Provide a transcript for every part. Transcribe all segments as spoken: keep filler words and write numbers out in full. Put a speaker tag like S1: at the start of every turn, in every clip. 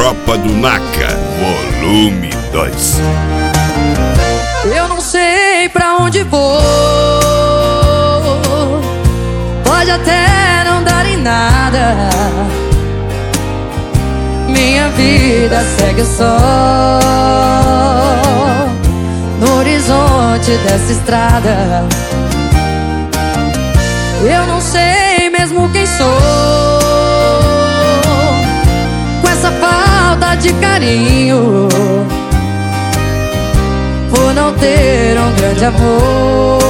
S1: Tropa do Naca, volume dois.
S2: Eu não sei pra onde vou, pode até não dar em nada. Minha vida segue só no horizonte dessa estrada. Eu não sei mesmo quem sou, com essa falta de carinho, por não ter um grande amor.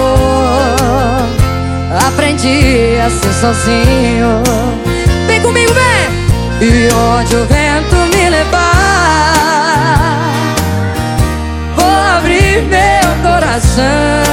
S2: Aprendi a ser sozinho. Vem comigo, vem! E onde o vento me levar, vou abrir meu coração.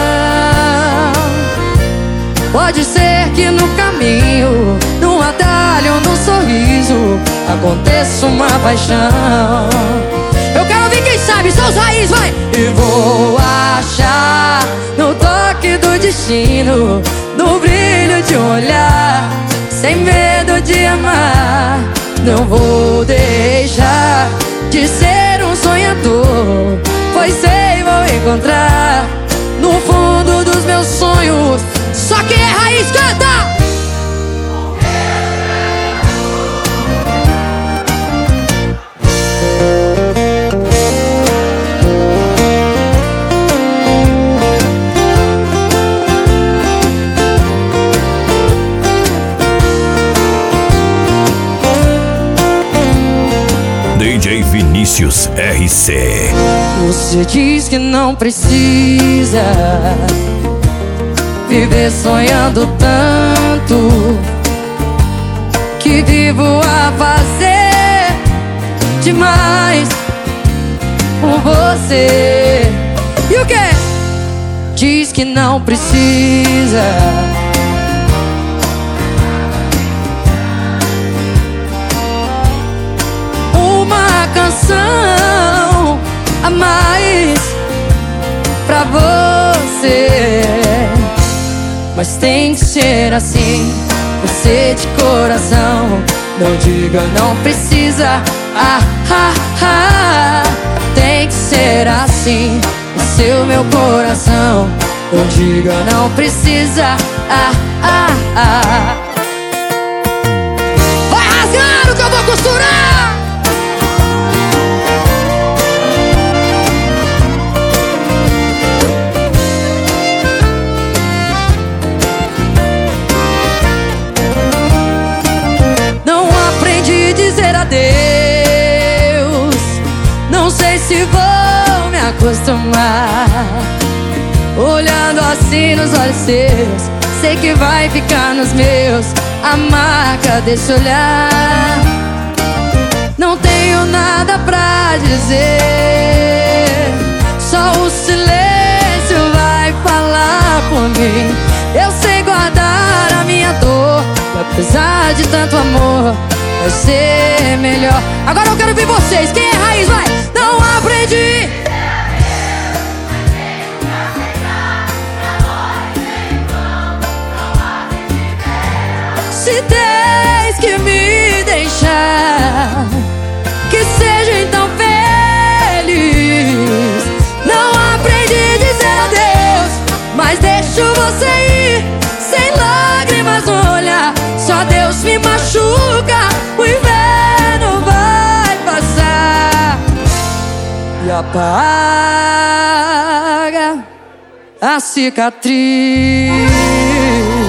S2: Pode ser que no caminho, num atalho, num sorriso, aconteça uma paixão. Eu quero ouvir quem sabe, são os raízes, vai! E vou achar no toque do destino, no brilho de um olhar, sem medo de amar. Não vou deixar de ser um sonhador, pois sei, vou encontrar no fundo dos meus sonhos. Só quem é raiz canta!
S1: D J Vinícius R C.
S2: Você diz que não precisa viver sonhando tanto, que vivo a fazer demais com você. E o quê? Diz que não precisa uma canção a mais pra você, mas tem que ser assim, você de coração. Não diga não precisa, ah, ah, ah. Tem que ser assim, o seu meu coração. Não diga não precisa, ah, ah, ah. Vai rasgando que eu vou costurar. Dizer adeus, não sei se vou me acostumar. Olhando assim nos olhos seus, sei que vai ficar nos meus a marca desse olhar. Não tenho nada pra dizer, só o silêncio vai falar por mim. Eu sei guardar a minha dor, e apesar de tanto amor, vai ser melhor. Agora eu quero ver vocês, quem é raiz, vai! Não aprendi. Se tens que me deixar, que seja então feliz. Não aprendi a dizer adeus, mas deixo você ir, sem lágrimas no olhar. Só Deus me machuca, o inverno vai passar e apaga a cicatriz.